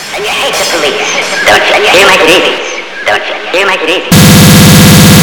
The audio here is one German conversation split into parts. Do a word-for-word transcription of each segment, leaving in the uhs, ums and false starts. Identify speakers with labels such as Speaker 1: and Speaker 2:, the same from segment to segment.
Speaker 1: And you hate the police, don't you? And you make it easy, don't you? You make it easy.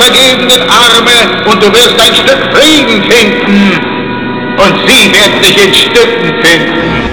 Speaker 2: vergebenen Arme und du wirst ein Stück Frieden finden. Und sie werden sich in Stücken finden.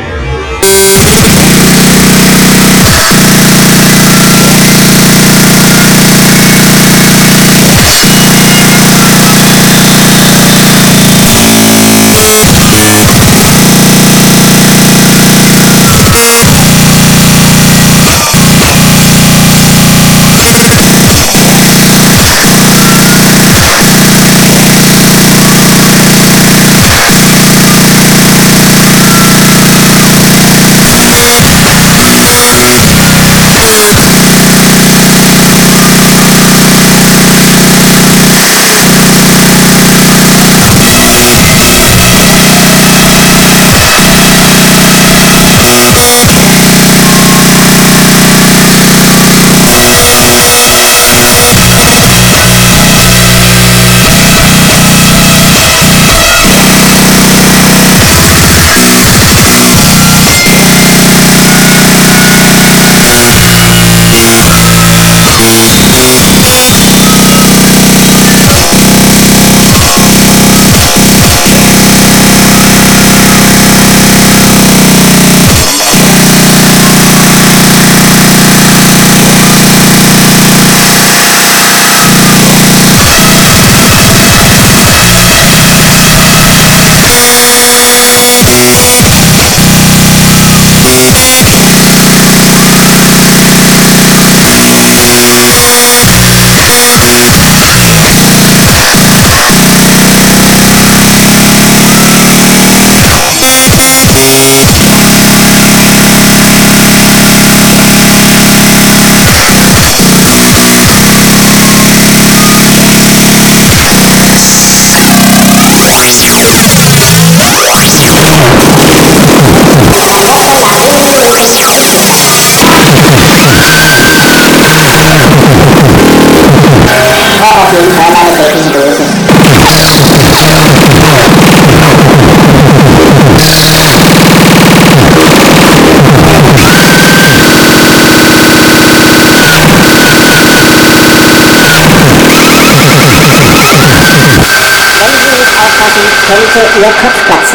Speaker 3: Könnte ihr Kopf platzen.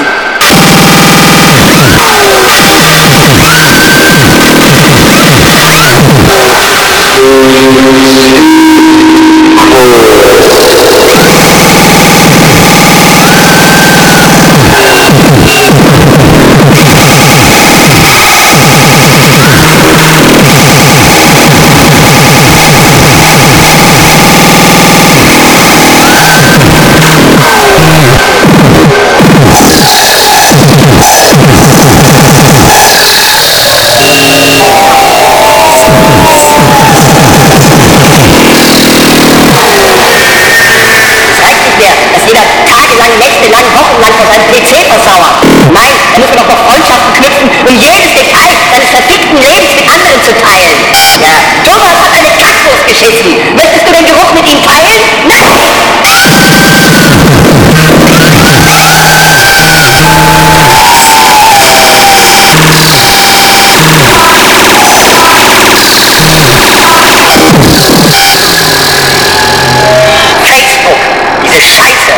Speaker 1: um jedes Detail seines verfickten Lebens mit anderen zu teilen. Ja, Thomas hat eine Kackwurst geschissen. Möchtest du den Geruch mit ihm teilen? Nein! Facebook, diese Scheiße.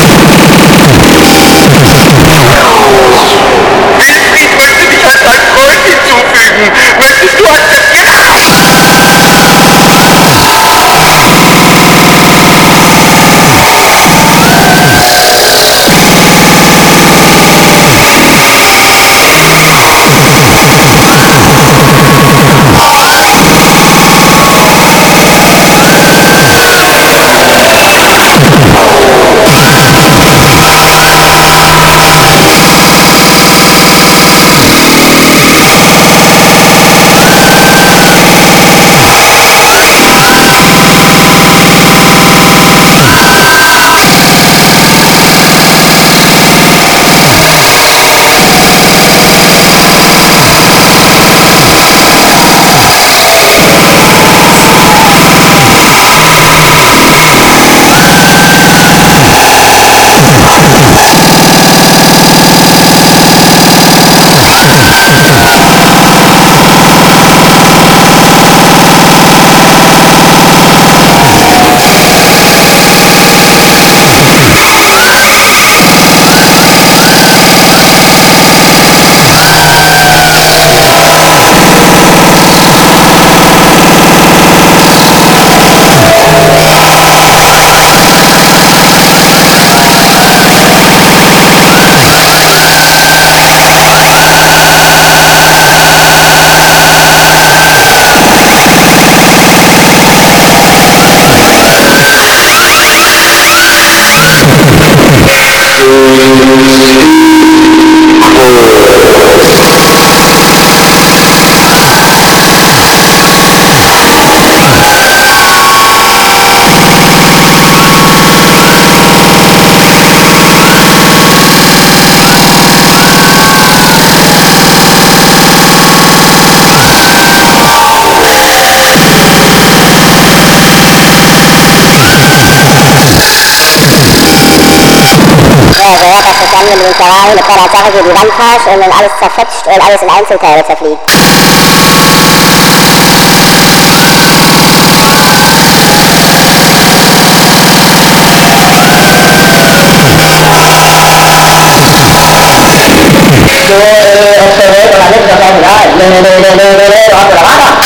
Speaker 2: Ich möchte dich als dein Freund hinzufügen. Möchtest du akzeptieren?
Speaker 4: Ja, so hat das zusammen mit dem Terrain eine Sache gegen die Wand hast und dann alles zerfetscht und alles in Einzelteile zerfliegt.
Speaker 1: Yo eh, observé con la letra fabular, le, le, le, le, le, le, bajo la mano.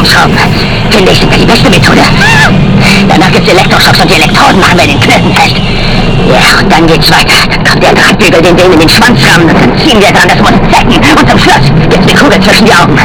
Speaker 1: Umschrauben. Finde ich sogar die beste Methode. Danach gibt's Elektroschocks und die Elektroden machen wir den Knoten fest. Ja, und dann geht's weiter. Dann kommt der Drahtbügel, den wir in den Schwanz rammen und dann ziehen wir dran, das muss zecken. Und zum Schluss gibt's eine Kugel zwischen die Augen.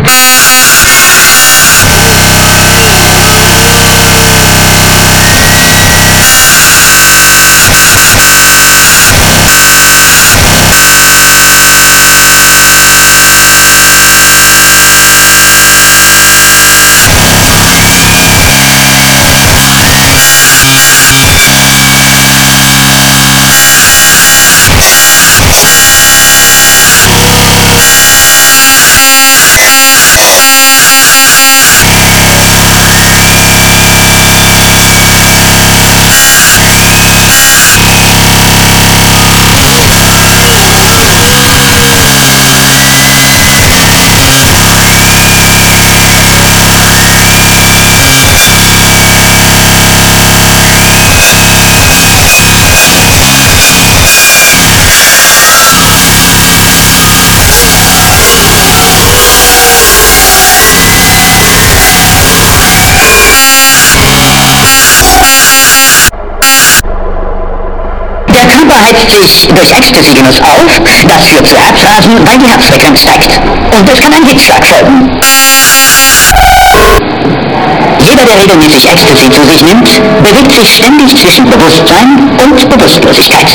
Speaker 1: Der Körper heizt sich durch Ecstasy-Genuss auf, das führt zu Herzrasen, weil die Herzfrequenz steigt. Und es kann ein Hitzschlag folgen. Jeder, der regelmäßig Ecstasy zu sich nimmt, bewegt sich ständig zwischen Bewusstsein und Bewusstlosigkeit.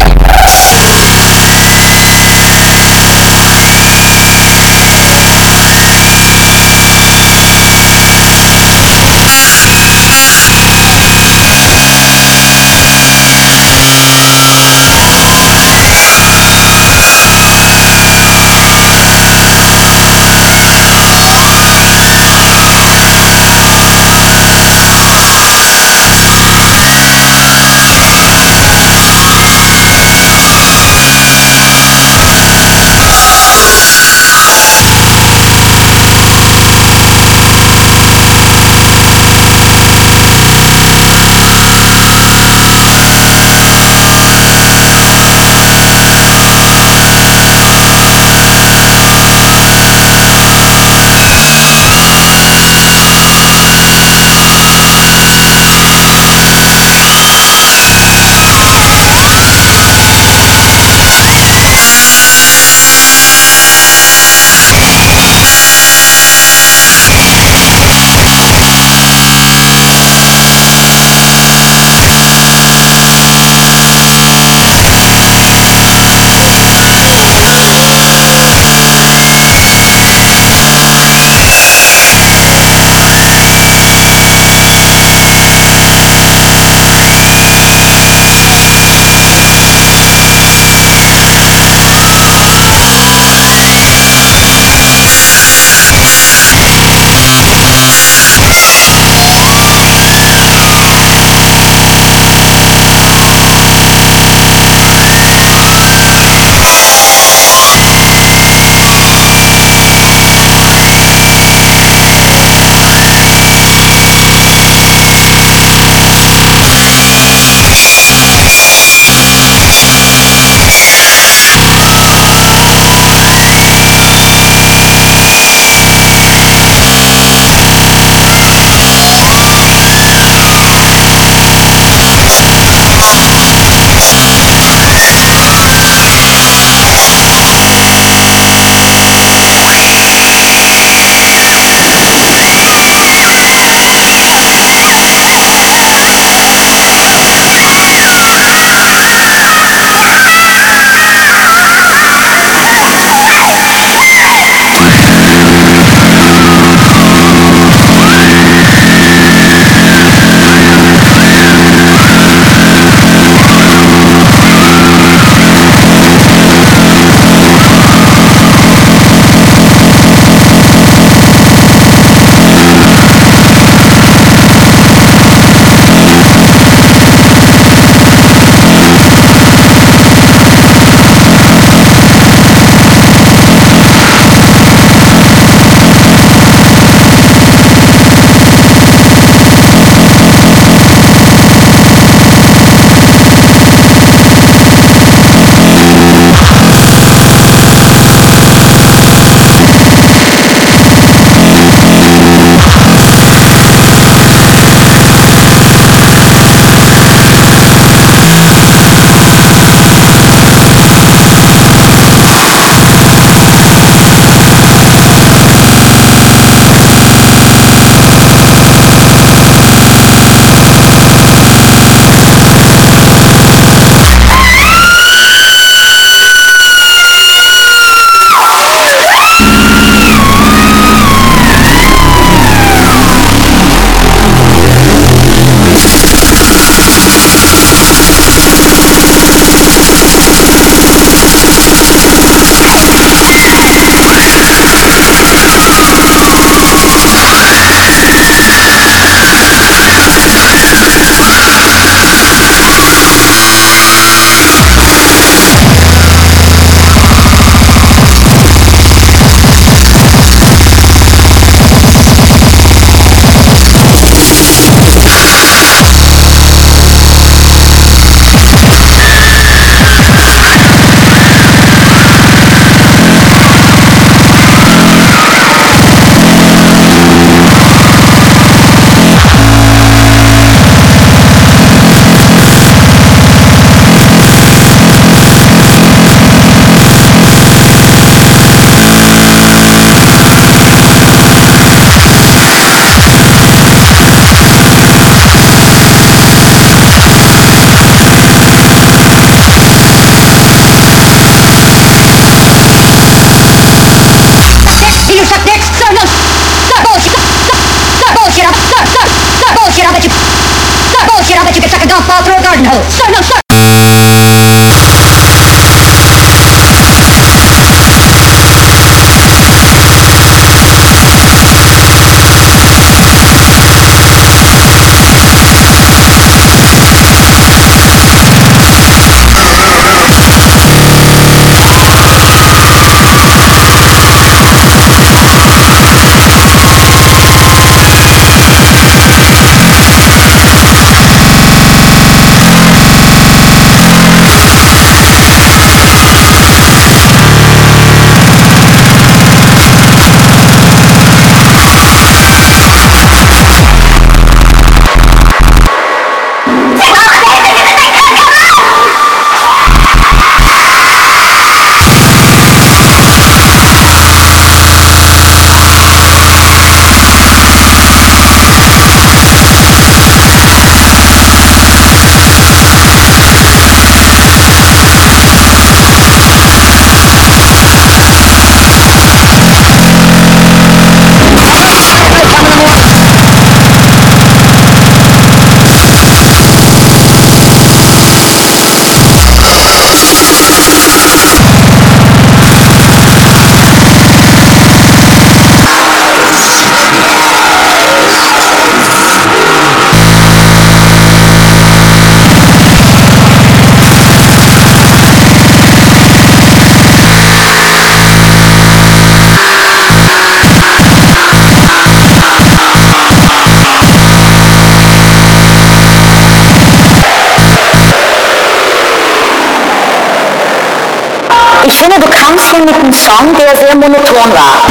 Speaker 3: Anne, du kamst schon mit einem Song, der sehr monoton war.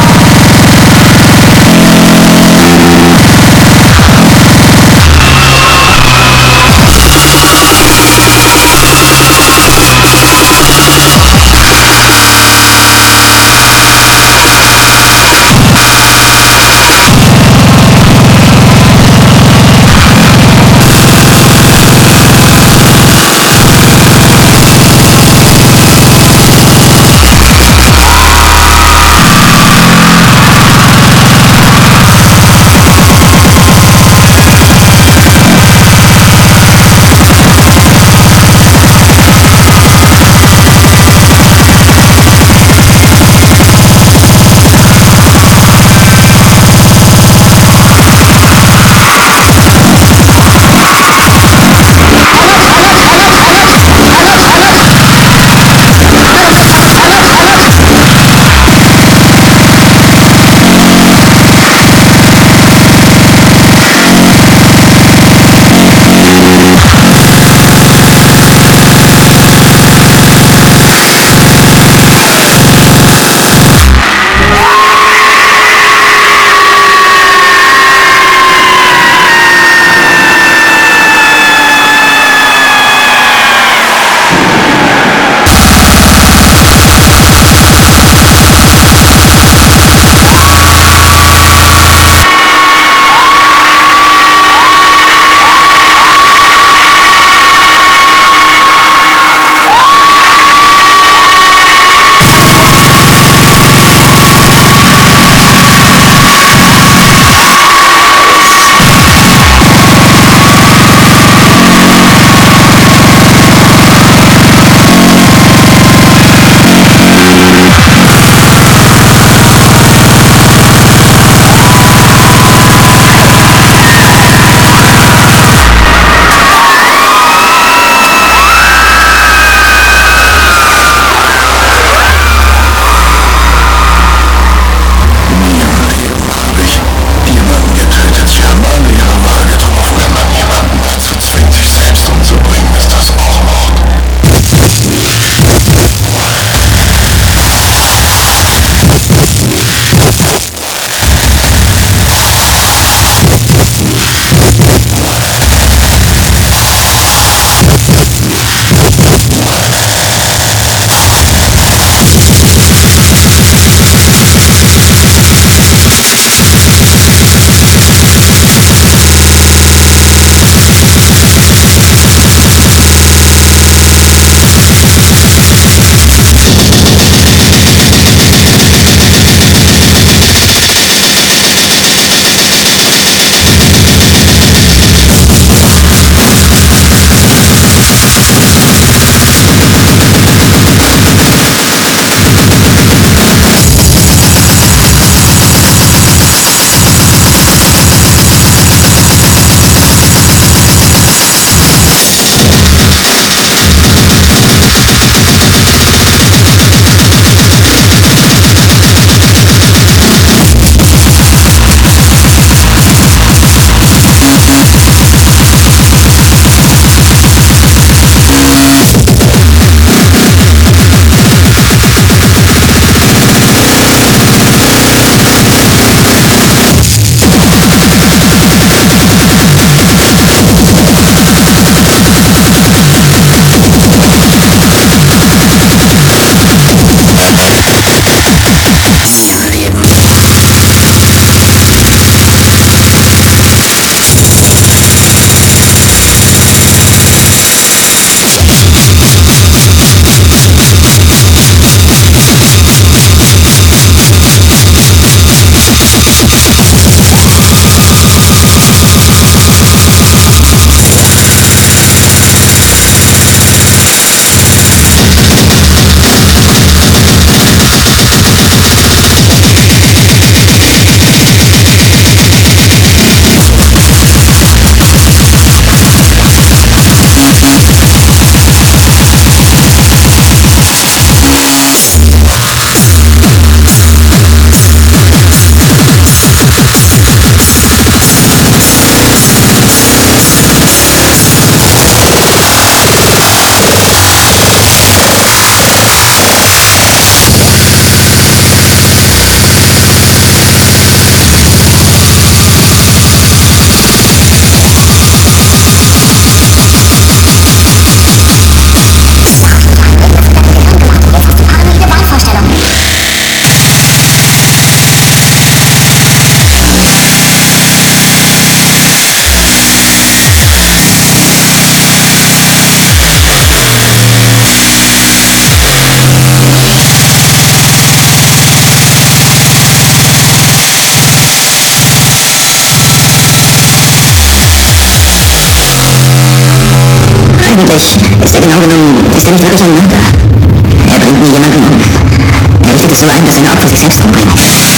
Speaker 1: Eigentlich ist er genau genommen, ist er nicht wirklich ein Mörder. Er bringt nie jemanden um. Er richtet es so ein, dass seine Opfer sich selbst umbringen.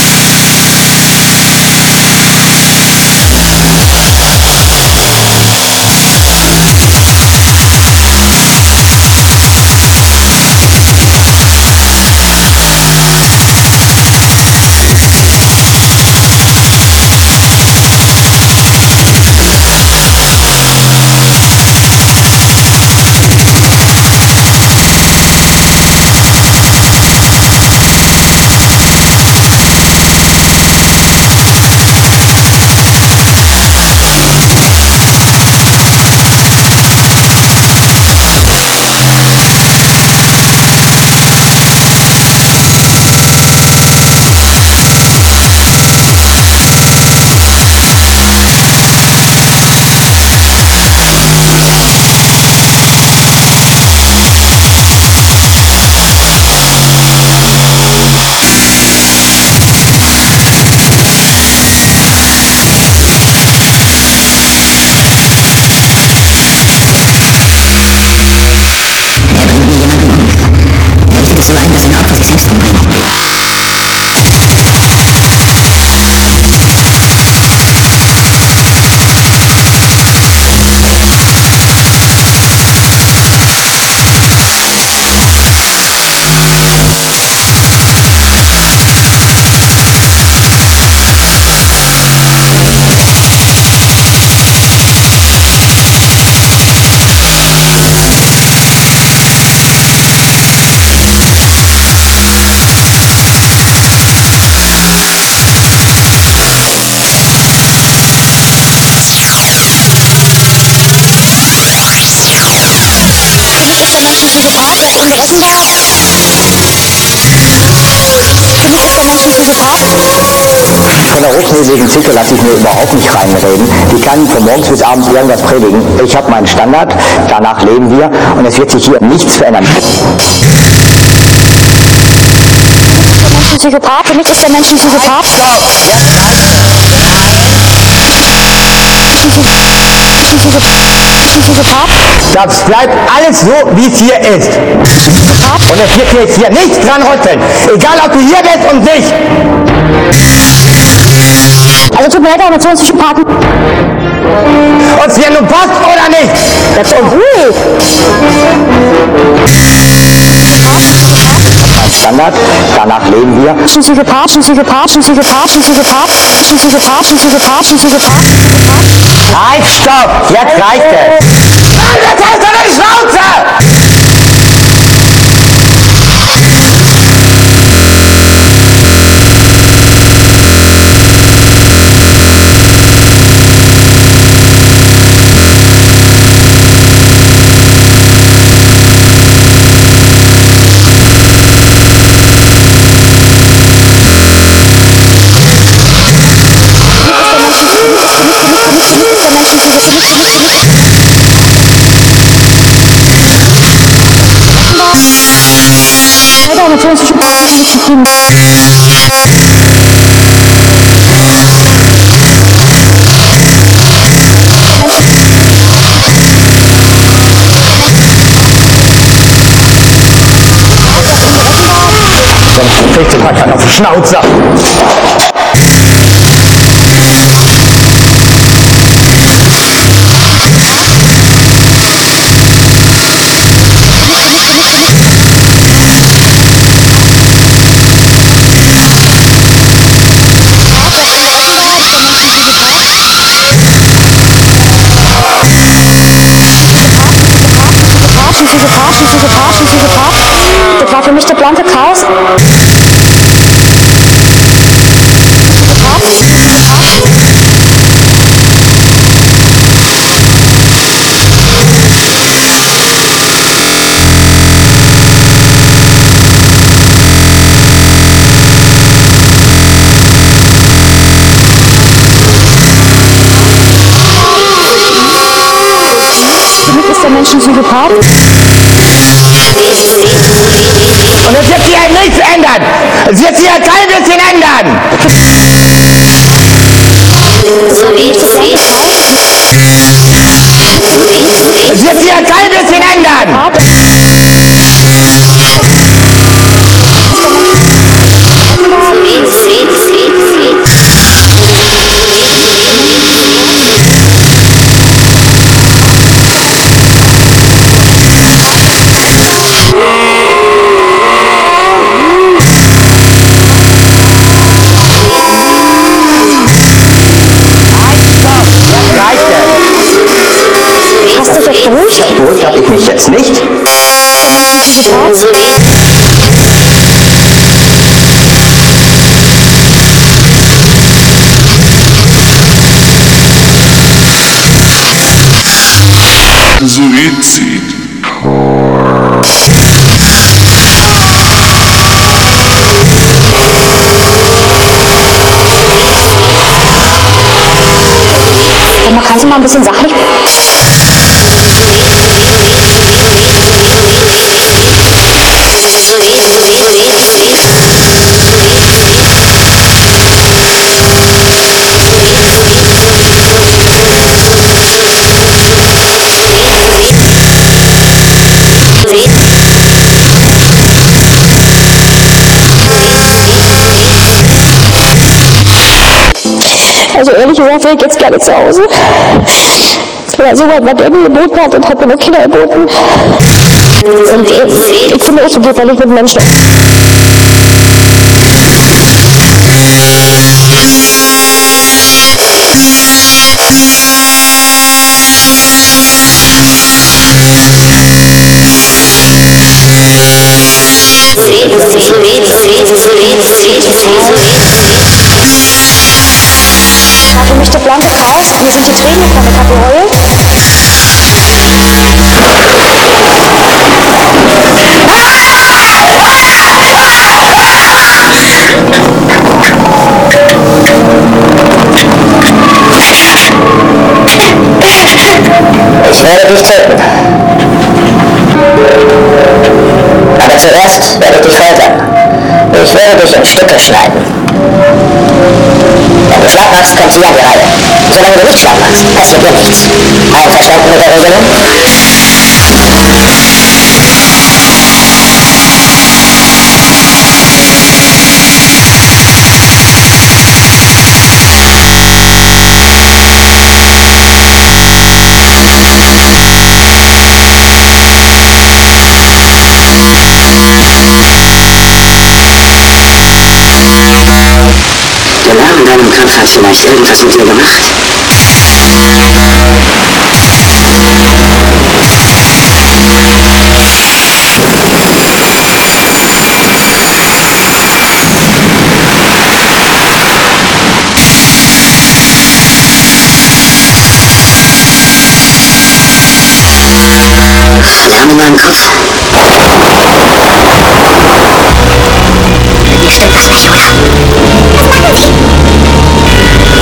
Speaker 5: Von der rotnäsigen Zicke lasse ich mir überhaupt nicht reinreden. Die kann von morgens bis abends irgendwas predigen. Ich habe meinen Standard, danach leben wir und es wird sich hier nichts verändern.
Speaker 3: Psychopath, für mich ist der Mensch ein Psychopath.
Speaker 5: Das bleibt alles so, wie es hier ist. Und es wird jetzt hier nichts dran rütteln. Egal, ob du hier bist und nicht.
Speaker 3: Also tut mir leid, aber zu uns Psychopathen.
Speaker 5: Ob es hier nun passt oder nicht. Das ist ruhig. Mein Standard, danach leben wir.
Speaker 3: Ein Psychopath, ein Psychopath, ein Psychopath, ein Psychopath, ein Psychopath, ein Psychopath, ein Psychopath.
Speaker 5: Halt, stopp! Jetzt reicht es! Mann, jetzt hast du eine Schnauze! Sonst kriegst du mal auf die Schnauze.
Speaker 3: Das war für mich der blanke Chaos. Für mich ist der Mensch ein Psychopath.
Speaker 5: Und es wird sich halt nichts ändern. Es wird sich halt kein bisschen ändern. Es wird sich halt kein bisschen ändern. habe ich mich jetzt nicht.
Speaker 6: Suizid.
Speaker 3: Sag mal, kannst du mal ein bisschen sachlich... Also ehrlich gesagt, will ich jetzt gerne zu Hause. Oder so weit, was der mir geboten hat und hat mir noch Kinder geboten. Und ich, ich finde auch so gut, weil ich mit Menschen... Kaffee mischte blanke Faust, mir sind die Tränen von der Kaffee heult.
Speaker 4: Ich werde dich töten. Aber zuerst werde ich dich foltern. Ich werde dich in Stücke schneiden. Wenn du schlapp machst, kommt sie an die Reihe. Solange du nicht schlapp machst, passiert dir nichts. Einverstanden mit der Regelung? Der Lärm in deinem Kopf hat vielleicht irgendwas mit dir gemacht. Lärm in meinem Kopf?
Speaker 1: Irgendwie stimmt was nicht, oder? Was machen Sie?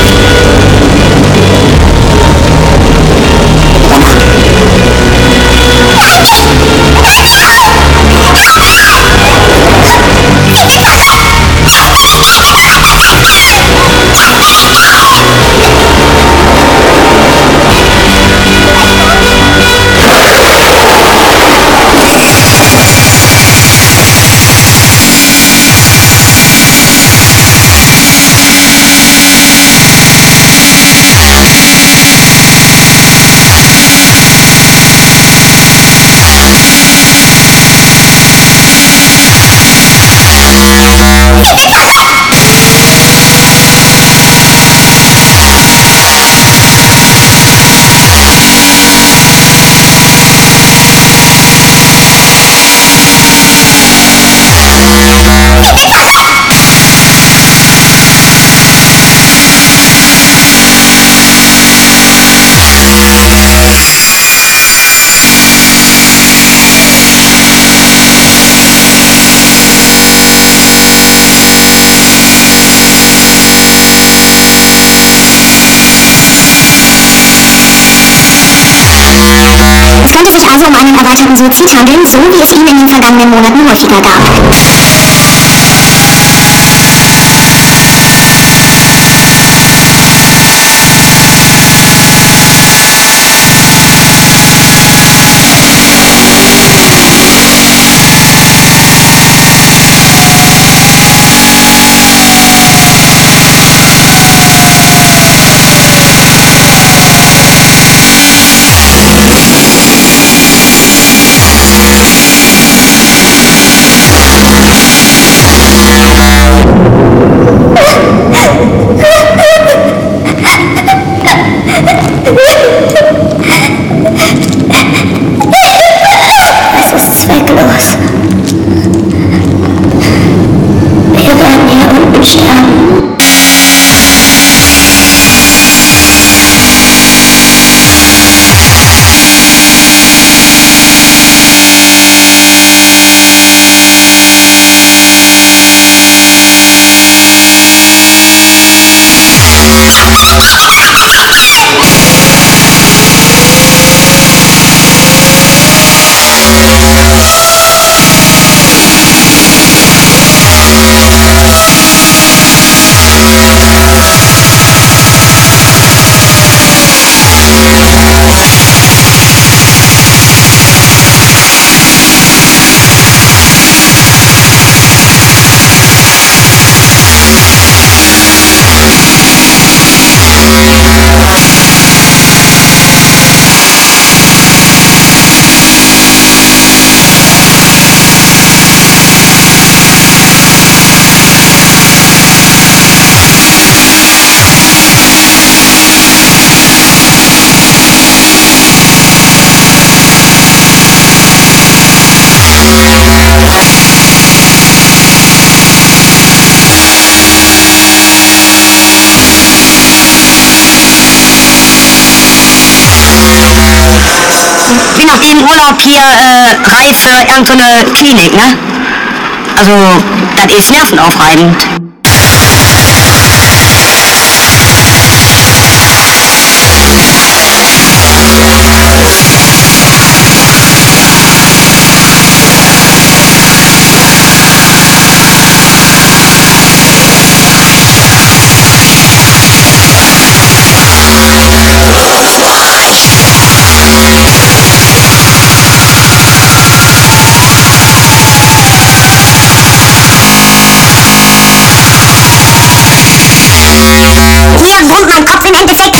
Speaker 7: Es könnte sich also um einen erweiterten Suizid handeln, so wie es ihn in den vergangenen Monaten häufiger gab.
Speaker 1: bin nach dem Urlaub hier äh, reif für irgendeine Klinik, ne? Also, das ist nervenaufreibend.
Speaker 7: Hier wohnt mein Kopf im Endeffekt.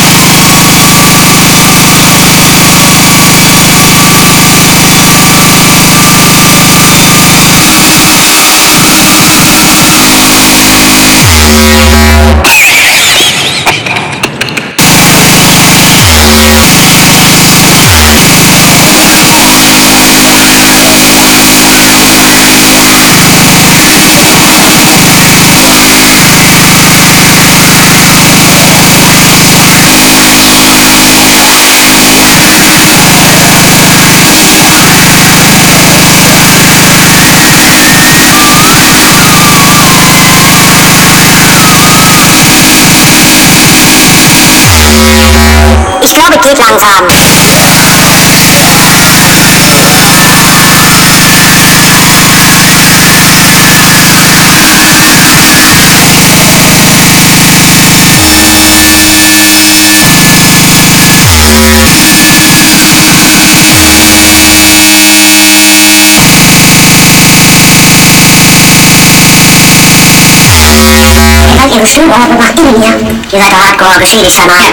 Speaker 7: Ich glaube, es geht langsam. Ihr Ihre Schulordnung nach innen hier. Ihr seid doch hardcore geschädigt, sag mal.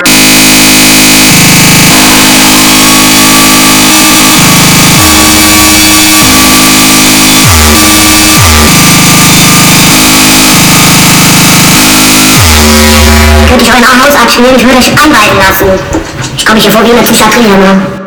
Speaker 7: Könnte ich euer Haus abspielen, ich würde euch anweisen lassen. Ich komme hier vor wie in der Psychiatrie, ne?